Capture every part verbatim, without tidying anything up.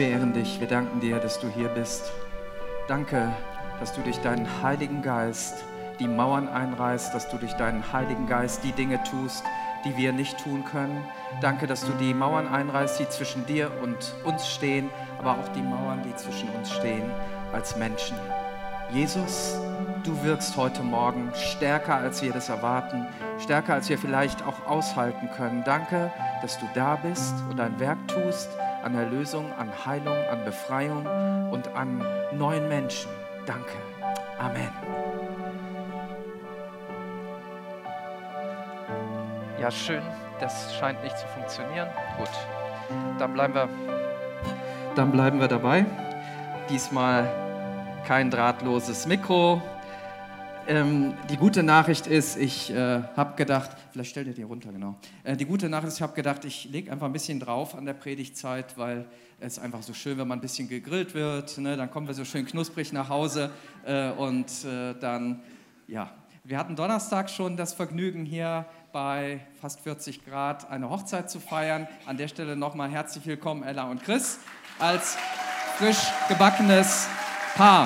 wir ehren dich, wir danken dir, dass du hier bist. Danke, dass du durch deinen Heiligen Geist die Mauern einreißt, dass du durch deinen Heiligen Geist die Dinge tust, die wir nicht tun können. Danke, dass du die Mauern einreißt, die zwischen dir und uns stehen, aber auch die Mauern, die zwischen uns stehen als Menschen. Jesus, du wirkst heute Morgen stärker, als wir das erwarten, stärker, als wir vielleicht auch aushalten können. Danke, dass du da bist und ein Werk tust an Erlösung, an Heilung, an Befreiung und an neuen Menschen. Danke. Amen. Ja, schön. Das scheint nicht zu funktionieren. Gut, dann bleiben wir, dann bleiben wir dabei. Diesmal kein drahtloses Mikro. Ähm, die gute Nachricht ist, ich äh, habe gedacht, vielleicht stellt ihr die runter, genau. Äh, die gute Nachricht ist, ich habe gedacht, ich lege einfach ein bisschen drauf an der Predigtzeit, weil es einfach so schön, wenn man ein bisschen gegrillt wird, ne? Dann kommen wir so schön knusprig nach Hause äh, und äh, dann, ja. Wir hatten Donnerstag schon das Vergnügen, hier bei fast vierzig Grad eine Hochzeit zu feiern. An der Stelle nochmal herzlich willkommen, Ella und Chris, als frisch gebackenes Paar.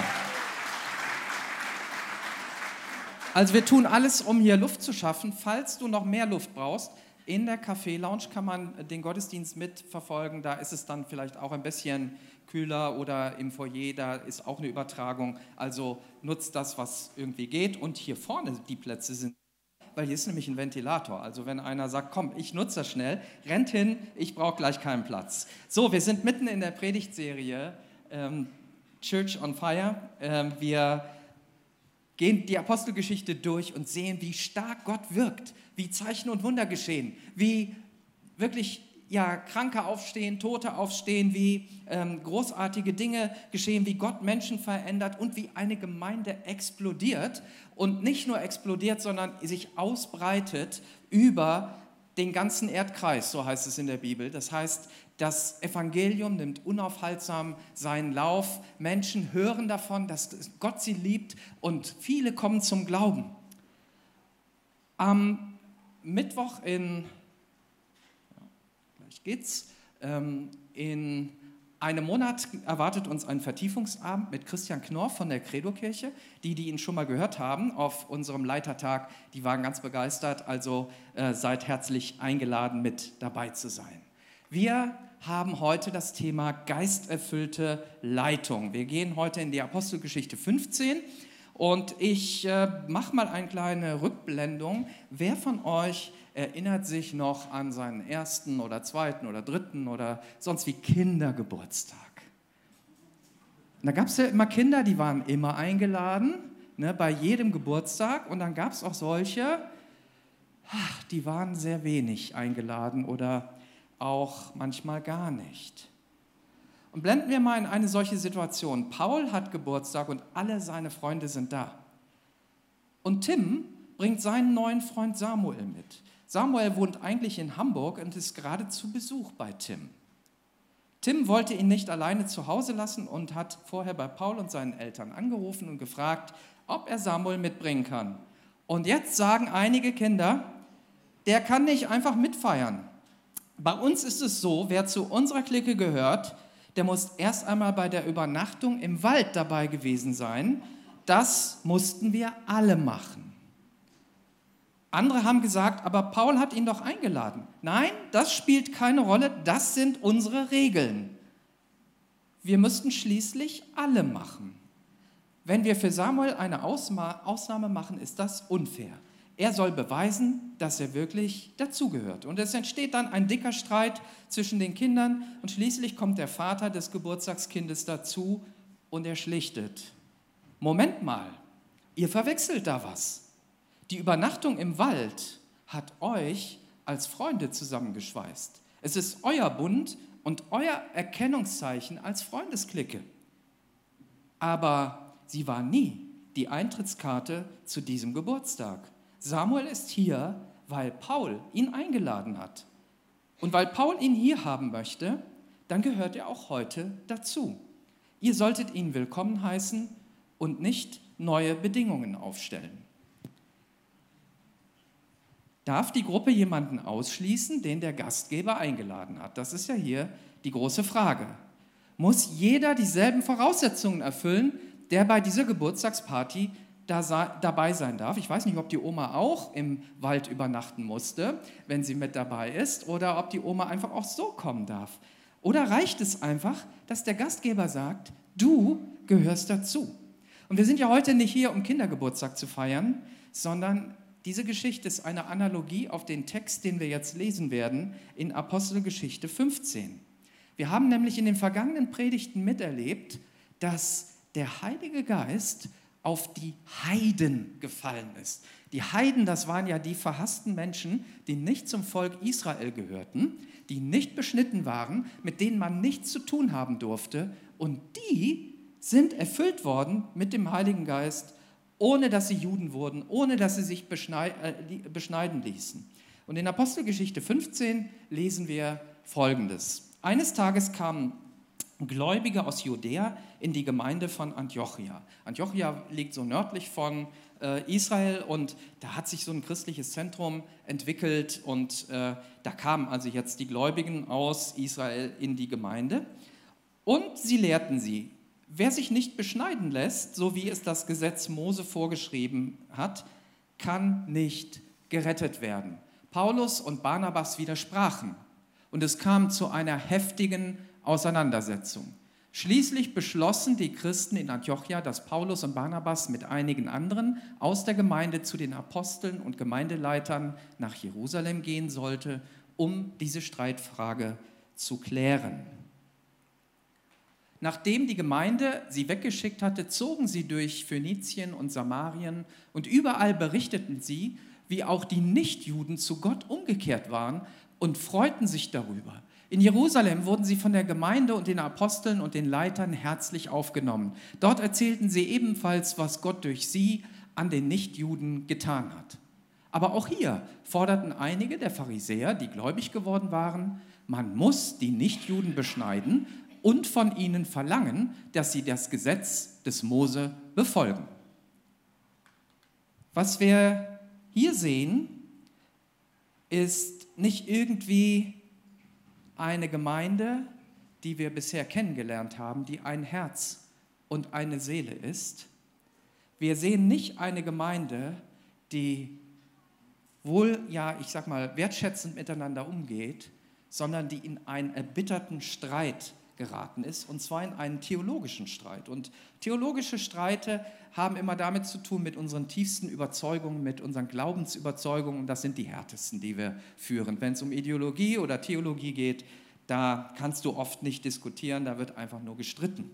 Also wir tun alles, um hier Luft zu schaffen. Falls du noch mehr Luft brauchst, in der Café-Lounge kann man den Gottesdienst mitverfolgen. Da ist es dann vielleicht auch ein bisschen kühler oder im Foyer, da ist auch eine Übertragung. Also nutzt das, was irgendwie geht. Und hier vorne die Plätze sind, weil hier ist nämlich ein Ventilator. Also wenn einer sagt, komm, ich nutze das schnell, rennt hin, ich brauche gleich keinen Platz. So, wir sind mitten in der Predigtserie ähm, Church on Fire. Ähm, wir gehen die Apostelgeschichte durch und sehen, wie stark Gott wirkt, wie Zeichen und Wunder geschehen, wie wirklich ja, Kranke aufstehen, Tote aufstehen, wie ähm, großartige Dinge geschehen, wie Gott Menschen verändert und wie eine Gemeinde explodiert und nicht nur explodiert, sondern sich ausbreitet über den ganzen Erdkreis, so heißt es in der Bibel. Das heißt, das Evangelium nimmt unaufhaltsam seinen Lauf. Menschen hören davon, dass Gott sie liebt und viele kommen zum Glauben. Am Mittwoch in, ja, gleich geht's, ähm, in einem Monat erwartet uns ein Vertiefungsabend mit Christian Knorr von der Credo-Kirche. Die, die ihn schon mal gehört haben auf unserem Leitertag, die waren ganz begeistert, also äh, seid herzlich eingeladen, mit dabei zu sein. Wir haben heute das Thema geisterfüllte Leitung. Wir gehen heute in die Apostelgeschichte fünfzehn und ich äh, mache mal eine kleine Rückblendung. Wer von euch erinnert sich noch an seinen ersten oder zweiten oder dritten oder sonst wie Kindergeburtstag? Und da gab es ja immer Kinder, die waren immer eingeladen, ne, bei jedem Geburtstag. Und dann gab es auch solche, ach, die waren sehr wenig eingeladen oder auch manchmal gar nicht. Und blenden wir mal in eine solche Situation. Paul hat Geburtstag und alle seine Freunde sind da. Und Tim bringt seinen neuen Freund Samuel mit. Samuel wohnt eigentlich in Hamburg und ist gerade zu Besuch bei Tim. Tim wollte ihn nicht alleine zu Hause lassen und hat vorher bei Paul und seinen Eltern angerufen und gefragt, ob er Samuel mitbringen kann. Und jetzt sagen einige Kinder, der kann nicht einfach mitfeiern. Bei uns ist es so, wer zu unserer Clique gehört, der muss erst einmal bei der Übernachtung im Wald dabei gewesen sein. Das mussten wir alle machen. Andere haben gesagt, aber Paul hat ihn doch eingeladen. Nein, das spielt keine Rolle, das sind unsere Regeln. Wir müssten schließlich alle machen. Wenn wir für Samuel eine Ausma- Ausnahme machen, ist das unfair. Er soll beweisen, dass er wirklich dazugehört. Und es entsteht dann ein dicker Streit zwischen den Kindern und schließlich kommt der Vater des Geburtstagskindes dazu und er schlichtet. Moment mal, ihr verwechselt da was. Die Übernachtung im Wald hat euch als Freunde zusammengeschweißt. Es ist euer Bund und euer Erkennungszeichen als Freundesklicke. Aber sie war nie die Eintrittskarte zu diesem Geburtstag. Samuel ist hier, weil Paul ihn eingeladen hat. Und weil Paul ihn hier haben möchte, dann gehört er auch heute dazu. Ihr solltet ihn willkommen heißen und nicht neue Bedingungen aufstellen. Darf die Gruppe jemanden ausschließen, den der Gastgeber eingeladen hat? Das ist ja hier die große Frage. muss jeder dieselben Voraussetzungen erfüllen, der bei dieser Geburtstagsparty da sei, dabei sein darf. Ich weiß nicht, ob die Oma auch im Wald übernachten musste, wenn sie mit dabei ist, oder ob die Oma einfach auch so kommen darf. Oder reicht es einfach, dass der Gastgeber sagt, du gehörst dazu? Und wir sind ja heute nicht hier, um Kindergeburtstag zu feiern, sondern diese Geschichte ist eine Analogie auf den Text, den wir jetzt lesen werden, in Apostelgeschichte fünfzehn. Wir haben nämlich in den vergangenen Predigten miterlebt, dass der Heilige Geist auf die Heiden gefallen ist. Die Heiden, das waren ja die verhassten Menschen, die nicht zum Volk Israel gehörten, die nicht beschnitten waren, mit denen man nichts zu tun haben durfte. Und die sind erfüllt worden mit dem Heiligen Geist, ohne dass sie Juden wurden, ohne dass sie sich beschneiden ließen. Und in Apostelgeschichte fünfzehn lesen wir Folgendes. Eines Tages kamen Gläubige aus Judäa in die Gemeinde von Antiochia. Antiochia liegt so nördlich von äh, Israel und da hat sich so ein christliches Zentrum entwickelt und äh, da kamen also jetzt die Gläubigen aus Israel in die Gemeinde und sie lehrten sie, wer sich nicht beschneiden lässt, so wie es das Gesetz Mose vorgeschrieben hat, kann nicht gerettet werden. Paulus und Barnabas widersprachen und es kam zu einer heftigen Auseinandersetzung. Schließlich beschlossen die Christen in Antiochia, dass Paulus und Barnabas mit einigen anderen aus der Gemeinde zu den Aposteln und Gemeindeleitern nach Jerusalem gehen sollte, um diese Streitfrage zu klären. Nachdem die Gemeinde sie weggeschickt hatte, zogen sie durch Phönizien und Samarien und überall berichteten sie, wie auch die Nichtjuden zu Gott umgekehrt waren und freuten sich darüber. In Jerusalem wurden sie von der Gemeinde und den Aposteln und den Leitern herzlich aufgenommen. Dort erzählten sie ebenfalls, was Gott durch sie an den Nichtjuden getan hat. Aber auch hier forderten einige der Pharisäer, die gläubig geworden waren, man muss die Nichtjuden beschneiden und von ihnen verlangen, dass sie das Gesetz des Mose befolgen. Was wir hier sehen, ist nicht irgendwie eine Gemeinde, die wir bisher kennengelernt haben, die ein Herz und eine Seele ist. Wir sehen nicht eine Gemeinde, die wohl, ja, ich sag mal, wertschätzend miteinander umgeht, sondern die in einen erbitterten Streit geraten ist, und zwar in einen theologischen Streit. Und theologische Streite haben immer damit zu tun, mit unseren tiefsten Überzeugungen, mit unseren Glaubensüberzeugungen, und das sind die härtesten, die wir führen. Wenn es um Ideologie oder Theologie geht, da kannst du oft nicht diskutieren, da wird einfach nur gestritten.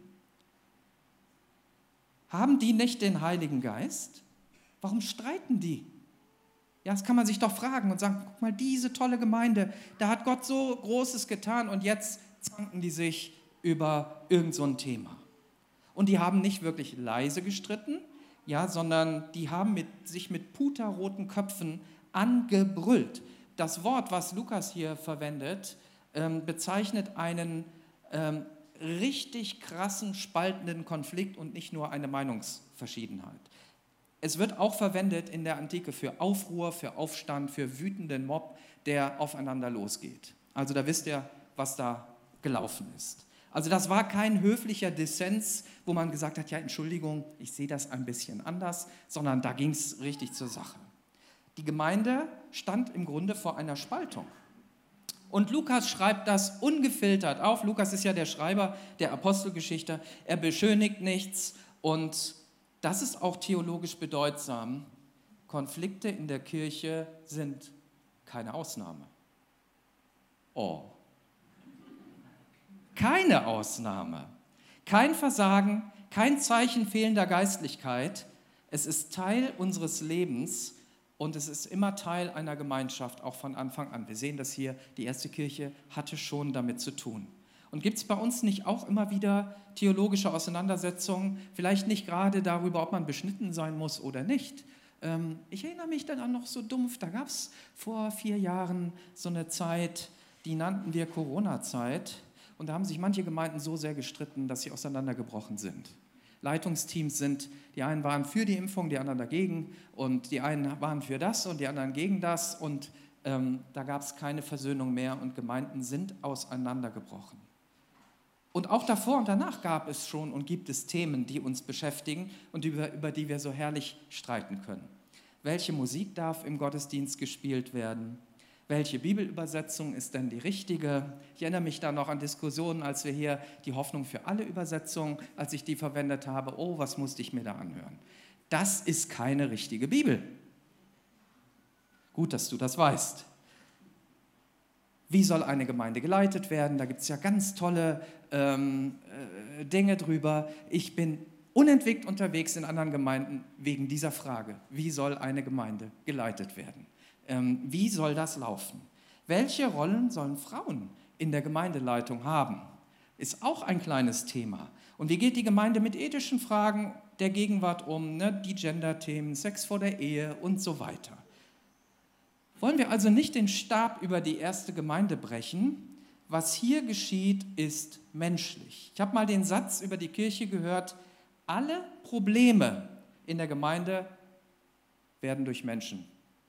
Haben die nicht den Heiligen Geist? Warum streiten die? Ja, das kann man sich doch fragen und sagen, guck mal, diese tolle Gemeinde, da hat Gott so Großes getan und jetzt zanken die sich über irgend so ein Thema. Und die haben nicht wirklich leise gestritten, ja, sondern die haben mit, sich mit puterroten Köpfen angebrüllt. Das Wort, was Lukas hier verwendet, ähm, bezeichnet einen ähm, richtig krassen, spaltenden Konflikt und nicht nur eine Meinungsverschiedenheit. Es wird auch verwendet in der Antike für Aufruhr, für Aufstand, für wütenden Mob, der aufeinander losgeht. Also da wisst ihr, was da gelaufen ist. Also das war kein höflicher Dissens, wo man gesagt hat, ja, Entschuldigung, ich sehe das ein bisschen anders, sondern da ging es richtig zur Sache. Die Gemeinde stand im Grunde vor einer Spaltung. Und Lukas schreibt das ungefiltert auf. Lukas ist ja der Schreiber der Apostelgeschichte. Er beschönigt nichts und das ist auch theologisch bedeutsam. Konflikte in der Kirche sind keine Ausnahme. Oh. Keine Ausnahme, kein Versagen, kein Zeichen fehlender Geistlichkeit. Es ist Teil unseres Lebens und es ist immer Teil einer Gemeinschaft, auch von Anfang an. Wir sehen das hier, die erste Kirche hatte schon damit zu tun. Und gibt es bei uns nicht auch immer wieder theologische Auseinandersetzungen, vielleicht nicht gerade darüber, ob man beschnitten sein muss oder nicht? Ähm, ich erinnere mich dann an noch so dumpf, da gab es vor vier Jahren so eine Zeit, die nannten wir Corona-Zeit. Und da haben sich manche Gemeinden so sehr gestritten, dass sie auseinandergebrochen sind. Leitungsteams sind, die einen waren für die Impfung, die anderen dagegen und die einen waren für das und die anderen gegen das und ähm, da gab es keine Versöhnung mehr und Gemeinden sind auseinandergebrochen. Und auch davor und danach gab es schon und gibt es Themen, die uns beschäftigen und über, über die wir so herrlich streiten können. Welche Musik darf im Gottesdienst gespielt werden? Welche Bibelübersetzung ist denn die richtige? Ich erinnere mich da noch an Diskussionen, als wir hier die Hoffnung für alle Übersetzungen, als ich die verwendet habe, oh, was musste ich mir da anhören? Das ist keine richtige Bibel. Gut, dass du das weißt. Wie soll eine Gemeinde geleitet werden? Da gibt es ja ganz tolle ähm, äh, Dinge drüber. Ich bin unentwegt unterwegs in anderen Gemeinden wegen dieser Frage. Wie soll eine Gemeinde geleitet werden? Ähm, wie soll das laufen? Welche Rollen sollen Frauen in der Gemeindeleitung haben? Ist auch ein kleines Thema. Und wie geht die Gemeinde mit ethischen Fragen der Gegenwart um? Ne? Die Gender-Themen, Sex vor der Ehe und so weiter. Wollen wir also nicht den Stab über die erste Gemeinde brechen? Was hier geschieht, ist menschlich. Ich habe mal den Satz über die Kirche gehört, alle Probleme in der Gemeinde werden durch Menschen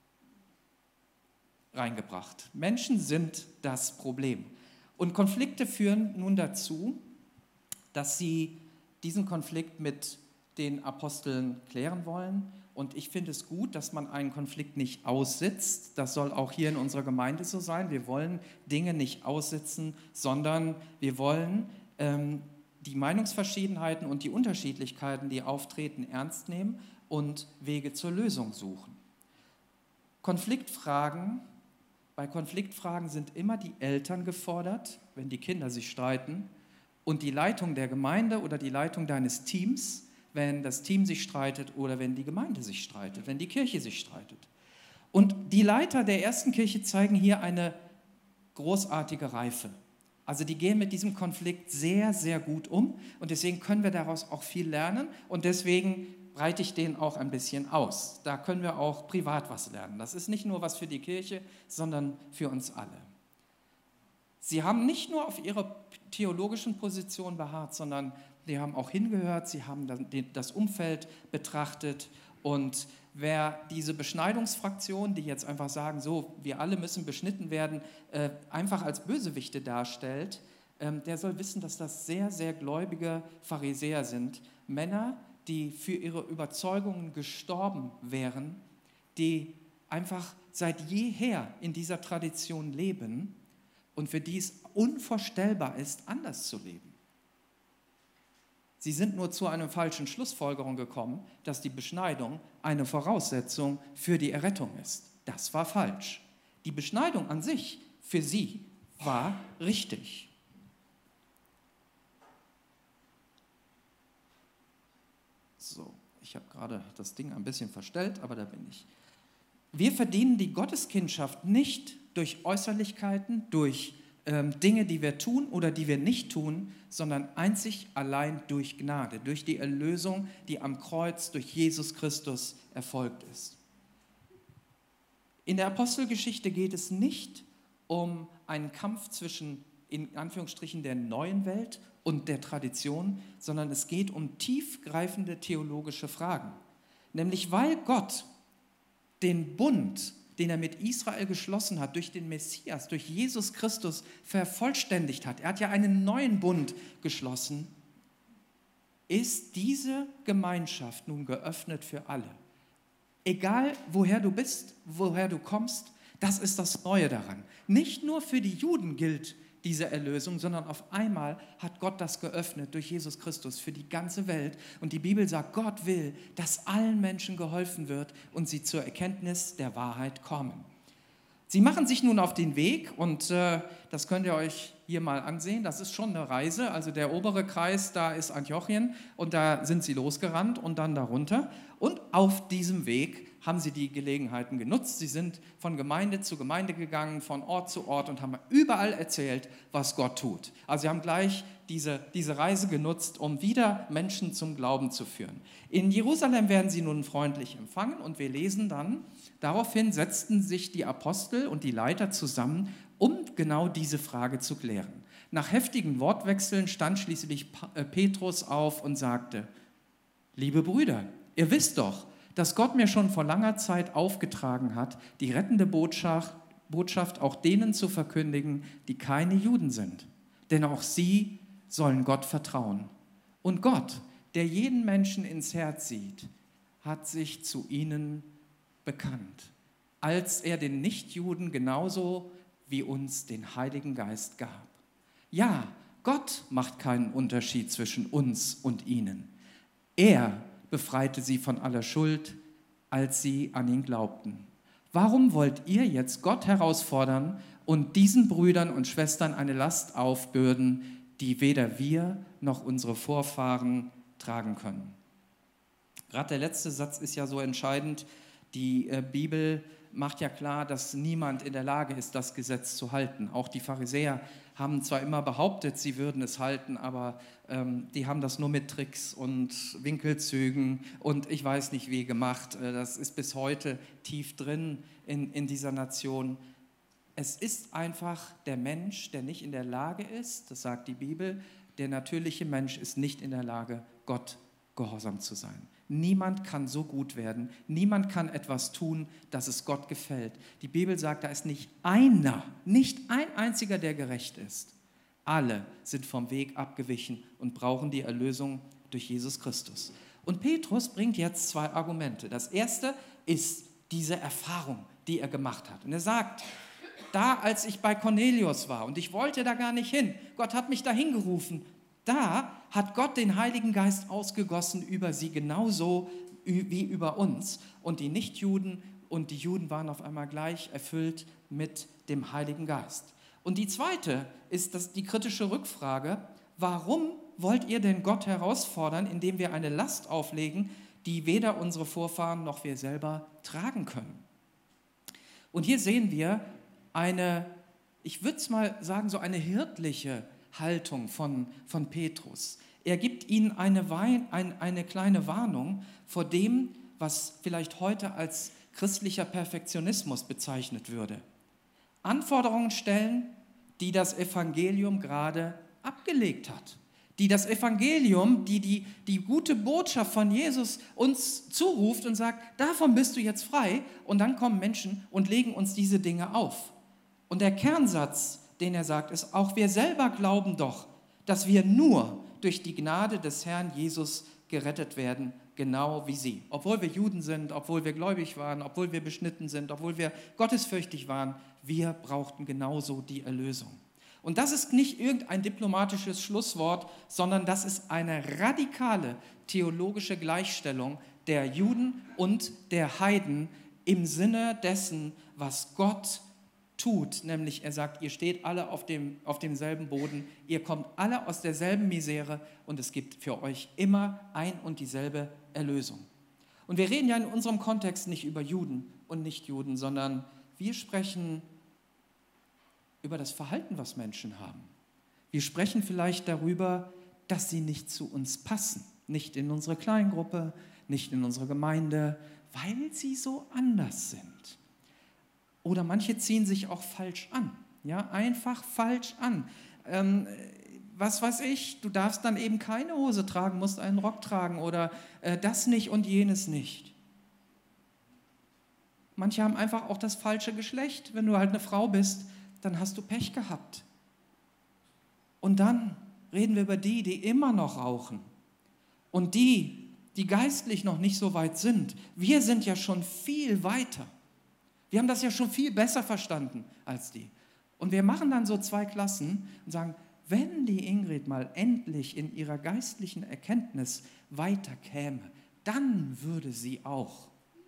reingebracht. Menschen sind das Problem. Und Konflikte führen nun dazu, dass sie diesen Konflikt mit den Aposteln klären wollen. Und ich finde es gut, dass man einen Konflikt nicht aussitzt. Das soll auch hier in unserer Gemeinde so sein. Wir wollen Dinge nicht aussitzen, sondern wir wollen ähm, die Meinungsverschiedenheiten und die Unterschiedlichkeiten, die auftreten, ernst nehmen und Wege zur Lösung suchen. Konfliktfragen, bei Konfliktfragen sind immer die Eltern gefordert, wenn die Kinder sich streiten, und die Leitung der Gemeinde oder die Leitung deines Teams, wenn das Team sich streitet oder wenn die Gemeinde sich streitet, wenn die Kirche sich streitet. Und die Leiter der ersten Kirche zeigen hier eine großartige Reife. Also die gehen mit diesem Konflikt sehr, sehr gut um und deswegen können wir daraus auch viel lernen und deswegen breite ich den auch ein bisschen aus. Da können wir auch privat was lernen. Das ist nicht nur was für die Kirche, sondern für uns alle. Sie haben nicht nur auf ihrer theologischen Position beharrt, sondern die haben auch hingehört, sie haben das Umfeld betrachtet und wer diese Beschneidungsfraktion, die jetzt einfach sagen, so, wir alle müssen beschnitten werden, äh, einfach als Bösewichte darstellt, ähm, der soll wissen, dass das sehr, sehr gläubige Pharisäer sind, Männer, die für ihre Überzeugungen gestorben wären, die einfach seit jeher in dieser Tradition leben und für die es unvorstellbar ist, anders zu leben. Sie sind nur zu einer falschen Schlussfolgerung gekommen, dass die Beschneidung eine Voraussetzung für die Errettung ist. Das war falsch. Die Beschneidung an sich für sie war richtig. So, ich habe gerade das Ding ein bisschen verstellt, aber da bin ich. Wir verdienen die Gotteskindschaft nicht durch Äußerlichkeiten, durch ähm, Dinge, die wir tun oder die wir nicht tun, sondern einzig allein durch Gnade, durch die Erlösung, die am Kreuz durch Jesus Christus erfolgt ist. In der Apostelgeschichte geht es nicht um einen Kampf zwischen, in Anführungsstrichen, der neuen Welt und der Tradition, sondern es geht um tiefgreifende theologische Fragen. Nämlich weil Gott den Bund, den er mit Israel geschlossen hat, durch den Messias, durch Jesus Christus vervollständigt hat. Er hat ja einen neuen Bund geschlossen. Ist diese Gemeinschaft nun geöffnet für alle? Egal, woher du bist, woher du kommst, das ist das Neue daran. Nicht nur für die Juden gilt diese Erlösung, sondern auf einmal hat Gott das geöffnet durch Jesus Christus für die ganze Welt. Und die Bibel sagt, Gott will, dass allen Menschen geholfen wird und sie zur Erkenntnis der Wahrheit kommen. Sie machen sich nun auf den Weg und äh, das könnt ihr euch hier mal ansehen. Das ist schon eine Reise. Also der obere Kreis, da ist Antiochien und da sind sie losgerannt und dann darunter. Und auf diesem Weg haben sie die Gelegenheiten genutzt. Sie sind von Gemeinde zu Gemeinde gegangen, von Ort zu Ort und haben überall erzählt, was Gott tut. Also sie haben gleich diese, diese Reise genutzt, um wieder Menschen zum Glauben zu führen. In Jerusalem werden sie nun freundlich empfangen und wir lesen dann, daraufhin setzten sich die Apostel und die Leiter zusammen, um genau diese Frage zu klären. Nach heftigen Wortwechseln stand schließlich Petrus auf und sagte, liebe Brüder, ihr wisst doch, dass Gott mir schon vor langer Zeit aufgetragen hat, die rettende Botschaft, Botschaft auch denen zu verkündigen, die keine Juden sind. Denn auch sie sollen Gott vertrauen. Und Gott, der jeden Menschen ins Herz sieht, hat sich zu ihnen bekannt, als er den Nichtjuden genauso wie uns den Heiligen Geist gab. Ja, Gott macht keinen Unterschied zwischen uns und ihnen. Er befreite sie von aller Schuld, als sie an ihn glaubten. Warum wollt ihr jetzt Gott herausfordern und diesen Brüdern und Schwestern eine Last aufbürden, die weder wir noch unsere Vorfahren tragen können? Gerade der letzte Satz ist ja so entscheidend. Die äh, Bibel macht ja klar, dass niemand in der Lage ist, das Gesetz zu halten. Auch die Pharisäer haben zwar immer behauptet, sie würden es halten, aber ähm, die haben das nur mit Tricks und Winkelzügen und ich weiß nicht wie gemacht. Das ist bis heute tief drin in, in dieser Nation. Es ist einfach der Mensch, der nicht in der Lage ist, das sagt die Bibel, der natürliche Mensch ist nicht in der Lage, Gott gehorsam zu sein. Niemand kann so gut werden, niemand kann etwas tun, dass es Gott gefällt. Die Bibel sagt, da ist nicht einer, nicht ein einziger, der gerecht ist. Alle sind vom Weg abgewichen und brauchen die Erlösung durch Jesus Christus. Und Petrus bringt jetzt zwei Argumente. Das erste ist diese Erfahrung, die er gemacht hat. Und er sagt, da als ich bei Cornelius war und ich wollte da gar nicht hin, Gott hat mich dahin gerufen, da hat Gott den Heiligen Geist ausgegossen über sie genauso wie über uns. Und die Nichtjuden und die Juden waren auf einmal gleich erfüllt mit dem Heiligen Geist. Und die zweite ist das, die kritische Rückfrage, warum wollt ihr denn Gott herausfordern, indem wir eine Last auflegen, die weder unsere Vorfahren noch wir selber tragen können? Und hier sehen wir eine, ich würde es mal sagen, so eine hirtliche Haltung von, von Petrus. Er gibt ihnen eine, Wein, ein, eine kleine Warnung vor dem, was vielleicht heute als christlicher Perfektionismus bezeichnet würde. Anforderungen stellen, die das Evangelium gerade abgelegt hat. Die das Evangelium, die, die die gute Botschaft von Jesus uns zuruft und sagt, davon bist du jetzt frei. Und dann kommen Menschen und legen uns diese Dinge auf. Und der Kernsatz, den er sagt, ist, auch wir selber glauben doch, dass wir nur durch die Gnade des Herrn Jesus gerettet werden, genau wie sie. Obwohl wir Juden sind, obwohl wir gläubig waren, obwohl wir beschnitten sind, obwohl wir gottesfürchtig waren, wir brauchten genauso die Erlösung. Und das ist nicht irgendein diplomatisches Schlusswort, sondern das ist eine radikale theologische Gleichstellung der Juden und der Heiden im Sinne dessen, was Gott tut, nämlich er sagt, ihr steht alle auf, dem, auf demselben Boden, ihr kommt alle aus derselben Misere und es gibt für euch immer ein und dieselbe Erlösung. Und wir reden ja in unserem Kontext nicht über Juden und Nichtjuden, sondern wir sprechen über das Verhalten, was Menschen haben. Wir sprechen vielleicht darüber, dass sie nicht zu uns passen, nicht in unsere Kleingruppe, nicht in unsere Gemeinde, weil sie so anders sind. Oder manche ziehen sich auch falsch an, ja, einfach falsch an. Ähm, was weiß ich, du darfst dann eben keine Hose tragen, musst einen Rock tragen oder äh, das nicht und jenes nicht. Manche haben einfach auch das falsche Geschlecht. Wenn du halt eine Frau bist, dann hast du Pech gehabt. Und dann reden wir über die, die immer noch rauchen und die, die geistlich noch nicht so weit sind. Wir sind ja schon viel weiter. Wir haben das ja schon viel besser verstanden als die. Und wir machen dann so zwei Klassen und sagen, wenn die Ingrid mal endlich in ihrer geistlichen Erkenntnis weiterkäme, dann würde sie auch.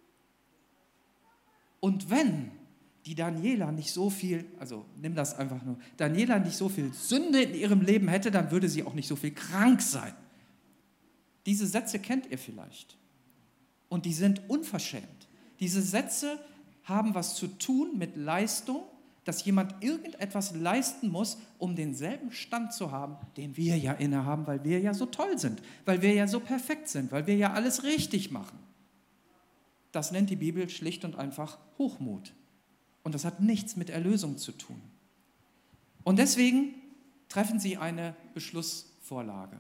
Und wenn die Daniela nicht so viel, also nimm das einfach nur, Daniela nicht so viel Sünde in ihrem Leben hätte, dann würde sie auch nicht so viel krank sein. Diese Sätze kennt ihr vielleicht. Und die sind unverschämt. Diese Sätze haben was zu tun mit Leistung, dass jemand irgendetwas leisten muss, um denselben Stand zu haben, den wir ja innehaben, weil wir ja so toll sind, weil wir ja so perfekt sind, weil wir ja alles richtig machen. Das nennt die Bibel schlicht und einfach Hochmut. Und das hat nichts mit Erlösung zu tun. Und deswegen treffen sie eine Beschlussvorlage.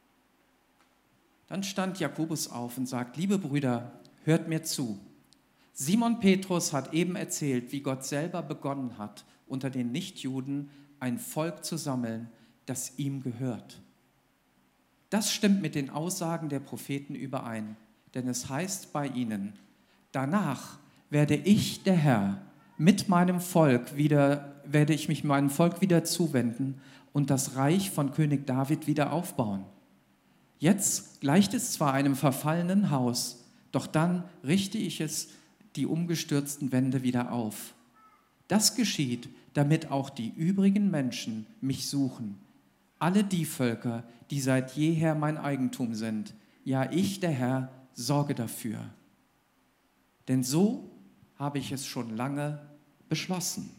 Dann stand Jakobus auf und sagt, liebe Brüder, hört mir zu. Simon Petrus hat eben erzählt, wie Gott selber begonnen hat, unter den Nichtjuden ein Volk zu sammeln, das ihm gehört. Das stimmt mit den Aussagen der Propheten überein, denn es heißt bei ihnen: Danach werde ich, der Herr, mit meinem Volk wieder, werde ich mich meinem Volk wieder zuwenden und das Reich von König David wieder aufbauen. Jetzt gleicht es zwar einem verfallenen Haus, doch dann richte ich es, die umgestürzten Wände, wieder auf. Das geschieht, damit auch die übrigen Menschen mich suchen. Alle die Völker, die seit jeher mein Eigentum sind. Ja, ich, der Herr, sorge dafür. Denn so habe ich es schon lange beschlossen.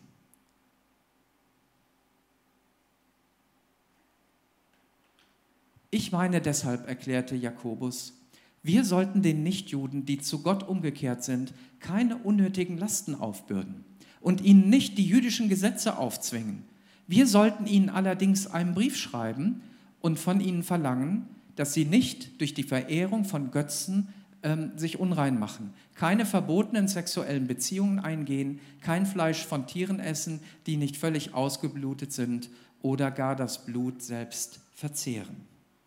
Ich meine deshalb, erklärte Jakobus, wir sollten den Nichtjuden, die zu Gott umgekehrt sind, keine unnötigen Lasten aufbürden und ihnen nicht die jüdischen Gesetze aufzwingen. Wir sollten ihnen allerdings einen Brief schreiben und von ihnen verlangen, dass sie nicht durch die Verehrung von Götzen ähm, sich unrein machen, keine verbotenen sexuellen Beziehungen eingehen, kein Fleisch von Tieren essen, die nicht völlig ausgeblutet sind oder gar das Blut selbst verzehren.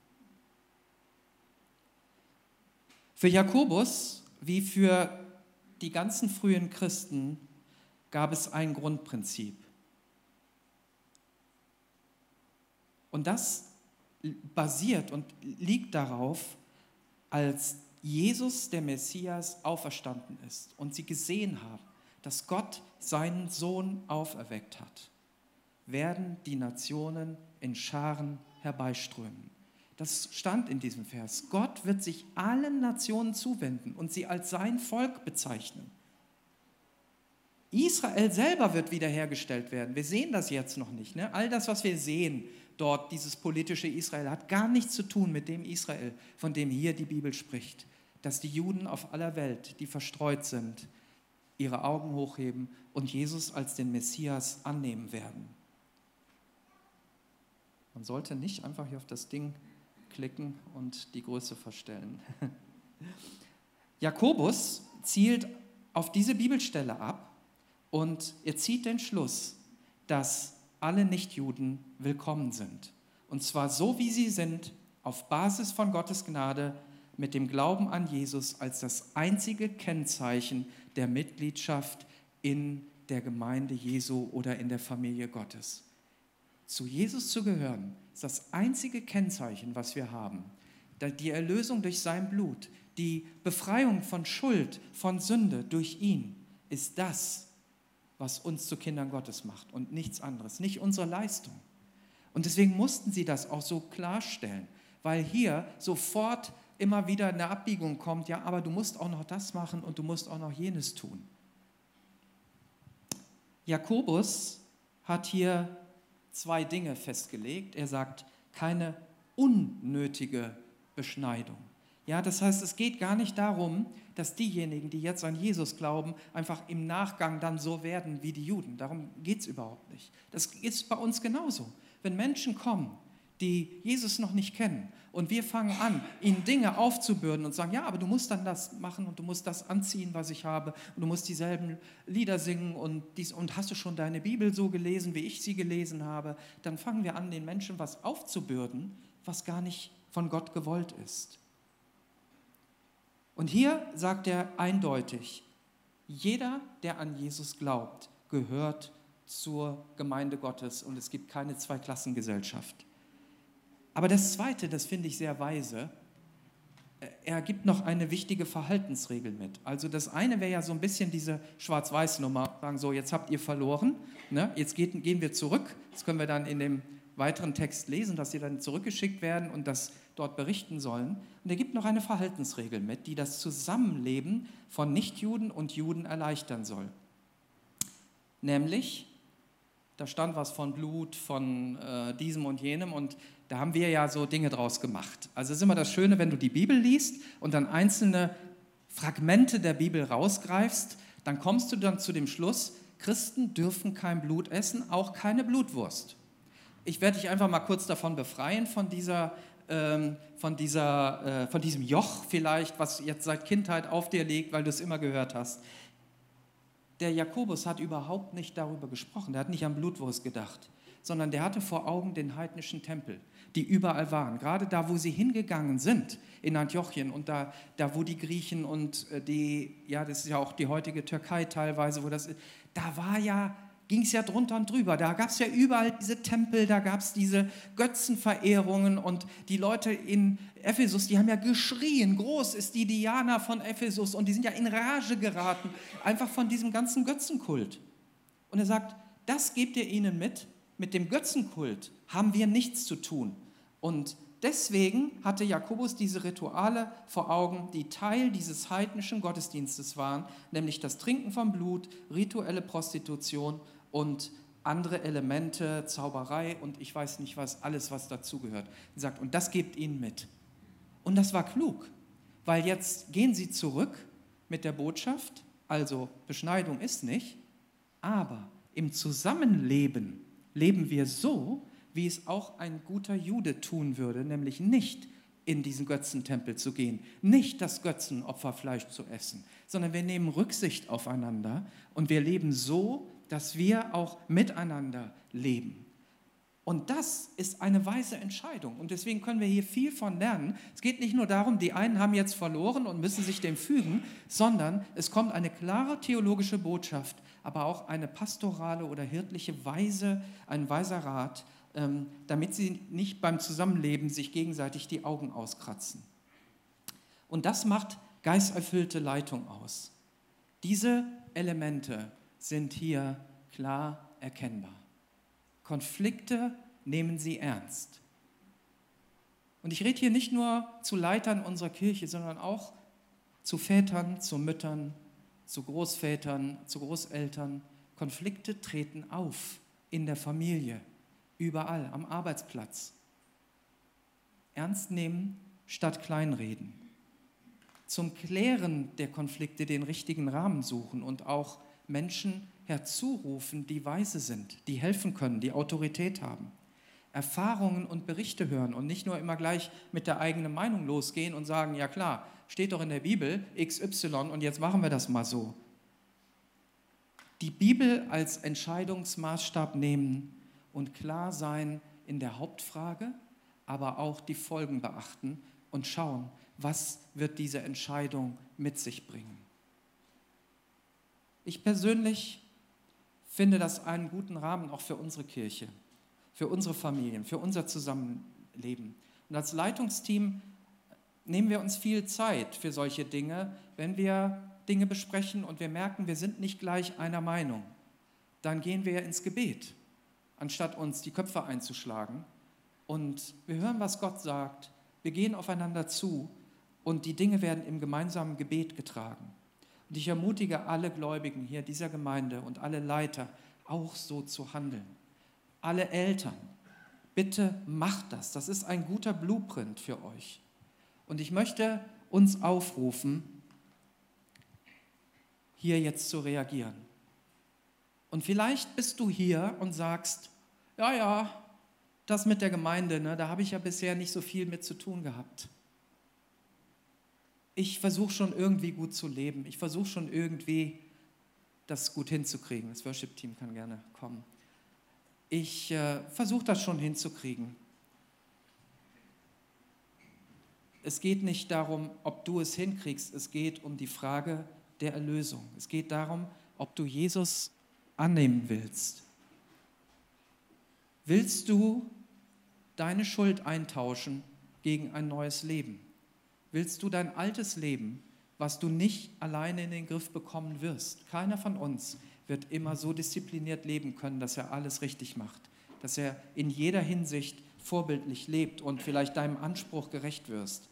Für Jakobus wie für die ganzen frühen Christen gab es ein Grundprinzip. Und das basiert und liegt darauf, als Jesus, der Messias, auferstanden ist und sie gesehen haben, dass Gott seinen Sohn auferweckt hat, werden die Nationen in Scharen herbeiströmen. Das stand in diesem Vers. Gott wird sich allen Nationen zuwenden und sie als sein Volk bezeichnen. Israel selber wird wiederhergestellt werden. Wir sehen das jetzt noch nicht. Ne? All das, was wir sehen dort, dieses politische Israel, hat gar nichts zu tun mit dem Israel, von dem hier die Bibel spricht. Dass die Juden auf aller Welt, die verstreut sind, ihre Augen hochheben und Jesus als den Messias annehmen werden. Man sollte nicht einfach hier auf das Ding klicken und die Größe verstellen. Jakobus zielt auf diese Bibelstelle ab und er zieht den Schluss, dass alle Nichtjuden willkommen sind. Und zwar so, wie sie sind, auf Basis von Gottes Gnade, mit dem Glauben an Jesus als das einzige Kennzeichen der Mitgliedschaft in der Gemeinde Jesu oder in der Familie Gottes. Zu Jesus zu gehören, ist das einzige Kennzeichen, was wir haben. Die Erlösung durch sein Blut, die Befreiung von Schuld, von Sünde durch ihn, ist das, was uns zu Kindern Gottes macht und nichts anderes, nicht unsere Leistung. Und deswegen mussten sie das auch so klarstellen, weil hier sofort immer wieder eine Abbiegung kommt, ja, aber du musst auch noch das machen und du musst auch noch jenes tun. Jakobus hat hier zwei Dinge festgelegt. Er sagt, keine unnötige Beschneidung. Ja, das heißt, es geht gar nicht darum, dass diejenigen, die jetzt an Jesus glauben, einfach im Nachgang dann so werden wie die Juden. Darum geht es überhaupt nicht. Das ist bei uns genauso. Wenn Menschen kommen, die Jesus noch nicht kennen und wir fangen an, ihnen Dinge aufzubürden und sagen, ja, aber du musst dann das machen und du musst das anziehen, was ich habe und du musst dieselben Lieder singen und, dies, und hast du schon deine Bibel so gelesen, wie ich sie gelesen habe, dann fangen wir an, den Menschen was aufzubürden, was gar nicht von Gott gewollt ist. Und hier sagt er eindeutig, jeder, der an Jesus glaubt, gehört zur Gemeinde Gottes und es gibt keine Zweiklassengesellschaft. Aber das Zweite, das finde ich sehr weise, er gibt noch eine wichtige Verhaltensregel mit. Also das eine wäre ja so ein bisschen diese Schwarz-Weiß-Nummer, sagen so, jetzt habt ihr verloren, ne? Jetzt geht, gehen wir zurück, das können wir dann in dem weiteren Text lesen, dass sie dann zurückgeschickt werden und das dort berichten sollen. Und er gibt noch eine Verhaltensregel mit, die das Zusammenleben von Nichtjuden und Juden erleichtern soll. Nämlich, da stand was von Blut, von äh, diesem und jenem und da haben wir ja so Dinge draus gemacht. Also es ist immer das Schöne, wenn du die Bibel liest und dann einzelne Fragmente der Bibel rausgreifst, dann kommst du dann zu dem Schluss, Christen dürfen kein Blut essen, auch keine Blutwurst. Ich werde dich einfach mal kurz davon befreien, von, dieser, ähm, von, dieser, äh, von diesem Joch vielleicht, was jetzt seit Kindheit auf dir liegt, weil du es immer gehört hast. der Jakobus hat überhaupt nicht darüber gesprochen, der hat nicht an Blutwurst gedacht, sondern der hatte vor Augen den heidnischen Tempel, die überall waren. Gerade da, wo sie hingegangen sind, in Antiochien und da, da wo die Griechen und die, ja, das ist ja auch die heutige Türkei teilweise, wo das ist, da war ja, ging es ja drunter und drüber. Da gab es ja überall diese Tempel, da gab es diese Götzenverehrungen und die Leute in Ephesus, die haben ja geschrien, groß ist die Diana von Ephesus und die sind ja in Rage geraten, einfach von diesem ganzen Götzenkult. Und er sagt, das gebt ihr ihnen mit, mit dem Götzenkult haben wir nichts zu tun. Und deswegen hatte Jakobus diese Rituale vor Augen, die Teil dieses heidnischen Gottesdienstes waren, nämlich das Trinken von Blut, rituelle Prostitution und andere Elemente, Zauberei und ich weiß nicht was, alles was dazugehört. Er sagt, und das gebt ihnen mit. Und das war klug, weil jetzt gehen sie zurück mit der Botschaft, also Beschneidung ist nicht, aber im Zusammenleben leben wir so, wie es auch ein guter Jude tun würde, nämlich nicht in diesen Götzentempel zu gehen, nicht das Götzenopferfleisch zu essen, sondern wir nehmen Rücksicht aufeinander und wir leben so, dass wir auch miteinander leben. Und das ist eine weise Entscheidung und deswegen können wir hier viel von lernen. Es geht nicht nur darum, die einen haben jetzt verloren und müssen sich dem fügen, sondern es kommt eine klare theologische Botschaft, aber auch eine pastorale oder hirtliche Weise, ein weiser Rat, damit sie nicht beim Zusammenleben sich gegenseitig die Augen auskratzen. Und das macht geisterfüllte Leitung aus. Diese Elemente sind hier klar erkennbar. Konflikte nehmen sie ernst. Und ich rede hier nicht nur zu Leitern unserer Kirche, sondern auch zu Vätern, zu Müttern, zu Großvätern, zu Großeltern. Konflikte treten auf in der Familie. Überall, am Arbeitsplatz. Ernst nehmen statt kleinreden. Zum Klären der Konflikte den richtigen Rahmen suchen und auch Menschen herzurufen, die weise sind, die helfen können, die Autorität haben. Erfahrungen und Berichte hören und nicht nur immer gleich mit der eigenen Meinung losgehen und sagen, ja klar, steht doch in der Bibel X Y und jetzt machen wir das mal so. Die Bibel als Entscheidungsmaßstab nehmen und klar sein in der Hauptfrage, aber auch die Folgen beachten und schauen, was wird diese Entscheidung mit sich bringen. Ich persönlich finde das einen guten Rahmen auch für unsere Kirche, für unsere Familien, für unser Zusammenleben. Und als Leitungsteam nehmen wir uns viel Zeit für solche Dinge, wenn wir Dinge besprechen und wir merken, wir sind nicht gleich einer Meinung. Dann gehen wir ins Gebet, anstatt uns die Köpfe einzuschlagen. Und wir hören, was Gott sagt. Wir gehen aufeinander zu und die Dinge werden im gemeinsamen Gebet getragen. Und ich ermutige alle Gläubigen hier dieser Gemeinde und alle Leiter, auch so zu handeln. Alle Eltern, bitte macht das. Das ist ein guter Blueprint für euch. Und ich möchte uns aufrufen, hier jetzt zu reagieren. Und vielleicht bist du hier und sagst, ja, ja, das mit der Gemeinde, ne, da habe ich ja bisher nicht so viel mit zu tun gehabt. Ich versuche schon irgendwie gut zu leben. Ich versuche schon irgendwie das gut hinzukriegen. Das Worship-Team kann gerne kommen. Ich äh, versuche das schon hinzukriegen. Es geht nicht darum, ob du es hinkriegst. Es geht um die Frage der Erlösung. Es geht darum, ob du Jesus annehmen willst. Willst du deine Schuld eintauschen gegen ein neues Leben? Willst du dein altes Leben, was du nicht alleine in den Griff bekommen wirst? Keiner von uns wird immer so diszipliniert leben können, dass er alles richtig macht, dass er in jeder Hinsicht vorbildlich lebt und vielleicht deinem Anspruch gerecht wirst.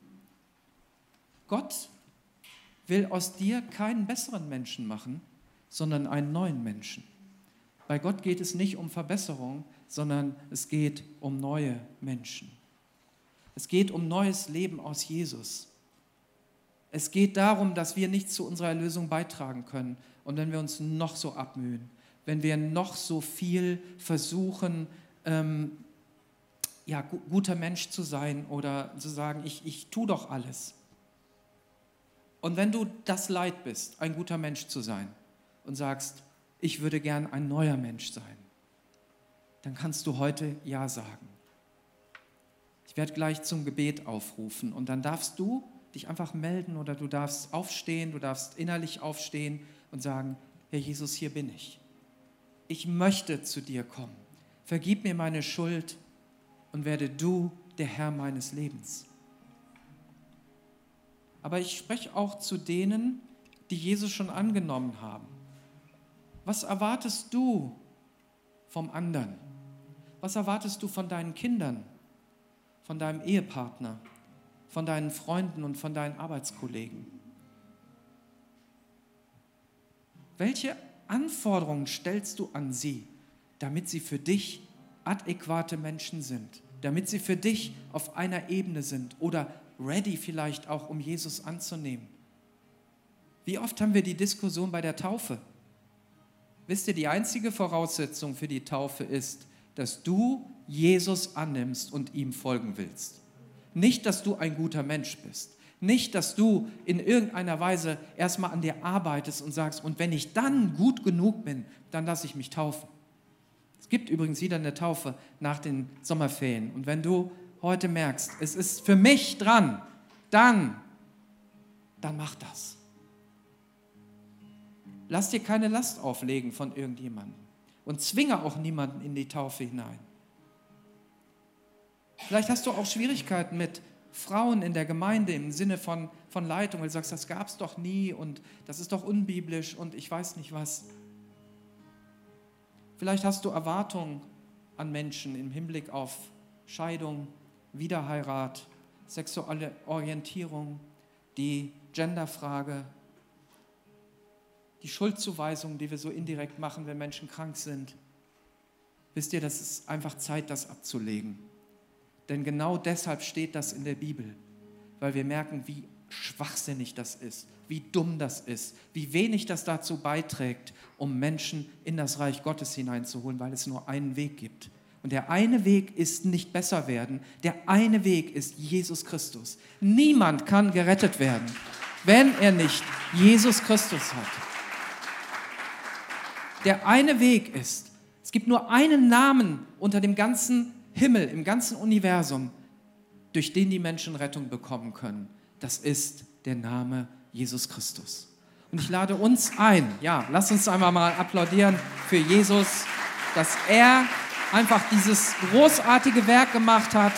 Gott will aus dir keinen besseren Menschen machen, sondern einen neuen Menschen. Bei Gott geht es nicht um Verbesserung, sondern es geht um neue Menschen. Es geht um neues Leben aus Jesus. Es geht darum, dass wir nichts zu unserer Erlösung beitragen können. Und wenn wir uns noch so abmühen, wenn wir noch so viel versuchen, ähm, ja, gu- guter Mensch zu sein oder zu sagen, ich, ich tue doch alles. Und wenn du das leid bist, ein guter Mensch zu sein, und sagst, ich würde gern ein neuer Mensch sein, dann kannst du heute Ja sagen. Ich werde gleich zum Gebet aufrufen und dann darfst du dich einfach melden oder du darfst aufstehen, du darfst innerlich aufstehen und sagen, Herr Jesus, hier bin ich. Ich möchte zu dir kommen. Vergib mir meine Schuld und werde du der Herr meines Lebens. Aber ich spreche auch zu denen, die Jesus schon angenommen haben. Was erwartest du vom anderen? Was erwartest du von deinen Kindern, von deinem Ehepartner, von deinen Freunden und von deinen Arbeitskollegen? Welche Anforderungen stellst du an sie, damit sie für dich adäquate Menschen sind, damit sie für dich auf einer Ebene sind oder ready vielleicht auch, um Jesus anzunehmen? Wie oft haben wir die Diskussion bei der Taufe? Wisst ihr, die einzige Voraussetzung für die Taufe ist, dass du Jesus annimmst und ihm folgen willst. Nicht, dass du ein guter Mensch bist. Nicht, dass du in irgendeiner Weise erstmal an dir arbeitest und sagst, und wenn ich dann gut genug bin, dann lasse ich mich taufen. Es gibt übrigens wieder eine Taufe nach den Sommerferien. Und wenn du heute merkst, es ist für mich dran, dann, dann mach das. Lass dir keine Last auflegen von irgendjemandem und zwinge auch niemanden in die Taufe hinein. Vielleicht hast du auch Schwierigkeiten mit Frauen in der Gemeinde im Sinne von, von Leitung, weil du sagst, das gab es doch nie und das ist doch unbiblisch und ich weiß nicht was. Vielleicht hast du Erwartungen an Menschen im Hinblick auf Scheidung, Wiederheirat, sexuelle Orientierung, die Genderfrage, die Schuldzuweisung, die wir so indirekt machen, wenn Menschen krank sind. Wisst ihr, das ist einfach Zeit, das abzulegen. Denn genau deshalb steht das in der Bibel, weil wir merken, wie schwachsinnig das ist, wie dumm das ist, wie wenig das dazu beiträgt, um Menschen in das Reich Gottes hineinzuholen, weil es nur einen Weg gibt. Und der eine Weg ist nicht besser werden, der eine Weg ist Jesus Christus. Niemand kann gerettet werden, wenn er nicht Jesus Christus hat. Der eine Weg ist, es gibt nur einen Namen unter dem ganzen Himmel, im ganzen Universum, durch den die Menschen Rettung bekommen können. Das ist der Name Jesus Christus. Und ich lade uns ein, ja, lasst uns einmal mal applaudieren für Jesus, dass er einfach dieses großartige Werk gemacht hat.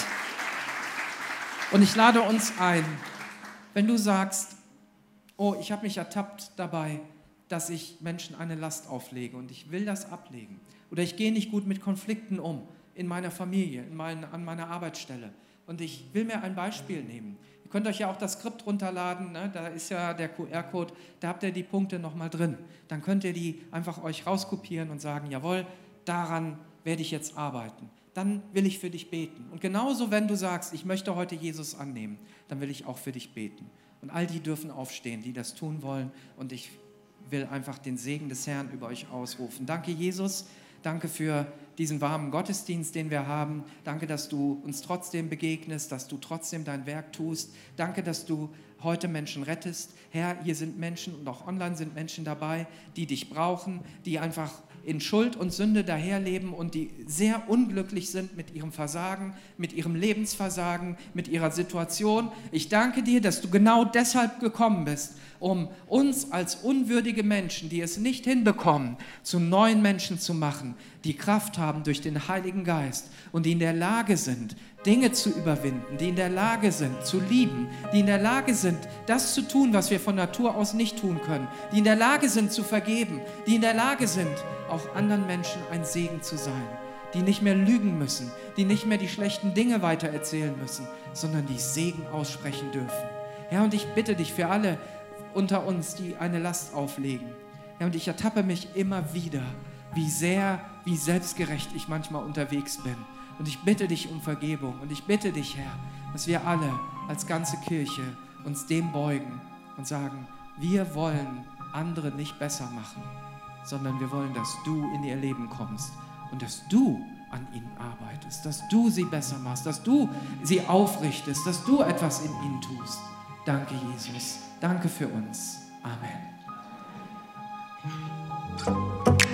Und ich lade uns ein, wenn du sagst, oh, ich habe mich ertappt dabei, dass ich Menschen eine Last auflege und ich will das ablegen. Oder ich gehe nicht gut mit Konflikten um in meiner Familie, in mein, an meiner Arbeitsstelle. Und ich will mir ein Beispiel nehmen. Ihr könnt euch ja auch das Skript runterladen, ne? Da ist ja der Q R-Code, da habt ihr die Punkte nochmal drin. Dann könnt ihr die einfach euch rauskopieren und sagen, jawohl, daran werde ich jetzt arbeiten. Dann will ich für dich beten. Und genauso, wenn du sagst, ich möchte heute Jesus annehmen, dann will ich auch für dich beten. Und all die dürfen aufstehen, die das tun wollen. Und ich will einfach den Segen des Herrn über euch ausrufen. Danke, Jesus. Danke für diesen warmen Gottesdienst, den wir haben. Danke, dass du uns trotzdem begegnest, dass du trotzdem dein Werk tust. Danke, dass du heute Menschen rettest. Herr, hier sind Menschen und auch online sind Menschen dabei, die dich brauchen, die einfach in Schuld und Sünde daherleben und die sehr unglücklich sind mit ihrem Versagen, mit ihrem Lebensversagen, mit ihrer Situation. Ich danke dir, dass du genau deshalb gekommen bist, um uns als unwürdige Menschen, die es nicht hinbekommen, zu neuen Menschen zu machen, die Kraft haben durch den Heiligen Geist und die in der Lage sind, Dinge zu überwinden, die in der Lage sind, zu lieben, die in der Lage sind, das zu tun, was wir von Natur aus nicht tun können, die in der Lage sind, zu vergeben, die in der Lage sind, auch anderen Menschen ein Segen zu sein, die nicht mehr lügen müssen, die nicht mehr die schlechten Dinge weitererzählen müssen, sondern die Segen aussprechen dürfen. Herr, und ich bitte dich für alle unter uns, die eine Last auflegen. Herr, und ich ertappe mich immer wieder, wie sehr, wie selbstgerecht ich manchmal unterwegs bin. Und ich bitte dich um Vergebung. Und ich bitte dich, Herr, dass wir alle als ganze Kirche uns dem beugen und sagen, wir wollen andere nicht besser machen, sondern wir wollen, dass du in ihr Leben kommst und dass du an ihnen arbeitest, dass du sie besser machst, dass du sie aufrichtest, dass du etwas in ihnen tust. Danke, Jesus. Danke für uns. Amen. Amen.